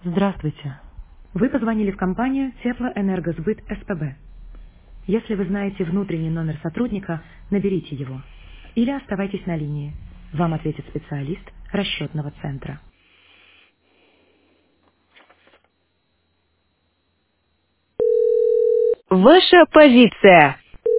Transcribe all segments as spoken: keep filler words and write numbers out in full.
Здравствуйте. Вы позвонили в компанию Теплоэнергосбыт СПБ. Если вы знаете внутренний номер сотрудника, наберите его. Или оставайтесь на линии. Вам ответит специалист расчетного центра. Ваша позиция.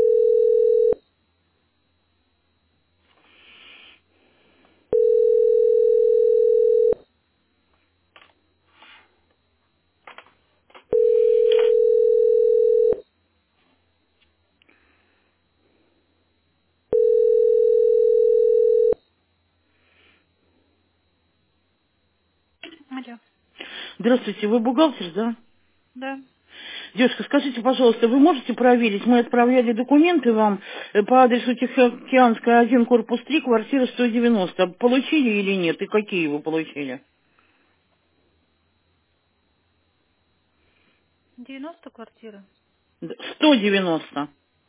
Алло, Здравствуйте, вы бухгалтер, да? да. Девушка, скажите, пожалуйста, вы можете проверить, мы отправляли документы вам э, по адресу Тихоокеанская один, корпус три, квартира сто девяносто. Получили или нет? И какие вы получили? девяносто квартира. Д- сто девяносто.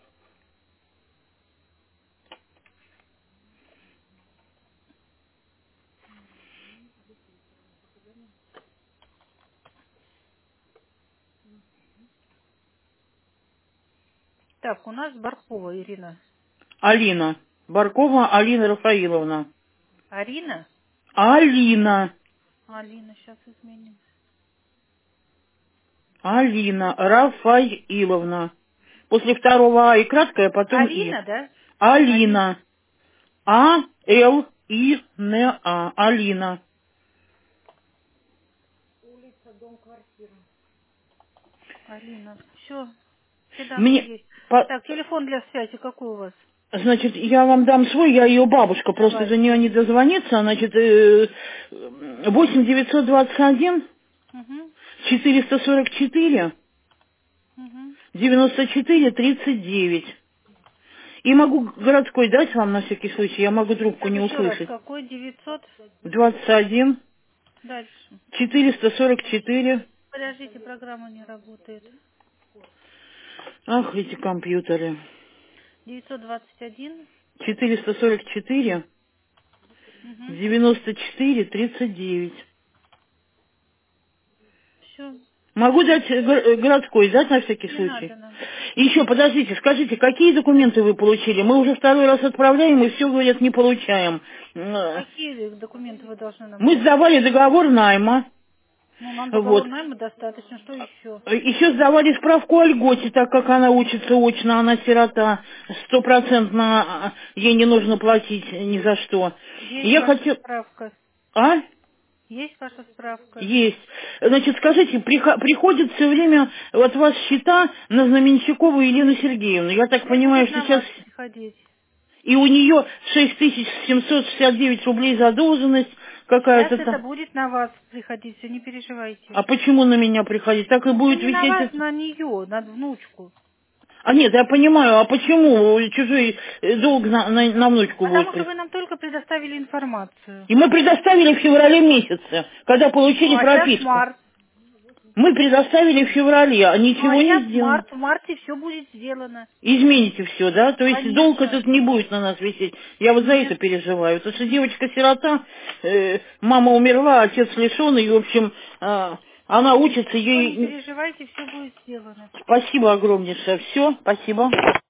Так, у нас Баркова Ирина. Алина. Баркова Алина Рафаиловна. Арина? Алина. Алина, сейчас изменим. Алина Рафаиловна. После второго А и краткое, потом И. Алина, да? Алина. Алина. А, Л, И, Н, А. Алина. Алина. Все, все данные Мне, есть. по- Так, телефон для связи какой у вас? значит, я вам дам свой, я ее бабушка, просто до нее Давайте. не дозвониться, значит, э, восемь девятьсот двадцать один Угу, четыреста сорок четыре угу. девяносто четыре тридцать девять. И могу городской дать вам на всякий случай, я могу трубку Так, не еще раз, услышать. какой? девятьсот? двадцать один Дальше. четыреста сорок четыре. Подождите, программа не работает. Ах, эти компьютеры. девятьсот двадцать один. четыреста сорок четыре Угу. девяносто четыре тридцать девять. Все, Могу дать э, го- э, городской, дать на всякий не случай? надо нам. И еще, подождите, скажите, какие документы вы получили? Мы уже второй раз отправляем, и все, говорят, не получаем. Э, Какие документы вы должны нам Мы дать? сдавали договор найма, Ну, нам договор вот. найма достаточно. Что еще? Еще сдавали справку о льготе, так как она учится очно, она сирота, стопроцентно э, ей не нужно платить ни за что. Есть Я ваша хочу... справка. А? Есть ваша справка. Есть. Значит, скажите, прихо- приходят все время от вас счета на Знаменщикову Елену Сергеевну. Я так Сейчас понимаю, будет что на сейчас... вас приходить. И у нее шесть тысяч семьсот шестьдесят девять рублей задолженность Сейчас какая-то это там. будет на вас приходить, все, не переживайте. А почему на меня приходить? Так и Ну, будет не на висеть вас, это... на нее, на внучку. А нет, я понимаю, а почему чужой э, долг на, на- на внучку будет? Потому что при- вы нам только предоставили информацию. И мы предоставили в феврале месяце, когда Ну, получили а сейчас прописку. март. Мы предоставили в феврале, а Ну, а ничего не сейчас сделано. март. В марте все будет сделано. Измените все, да? То есть долг Конечно. этот не будет на нас висеть. Я вот за Нет. это переживаю. Потому что девочка-сирота, э, мама умерла, отец лишенный, и, в общем, э, она учится, Вы не ей... переживайте, все будет сделано. Спасибо огромнейшее. Все, спасибо.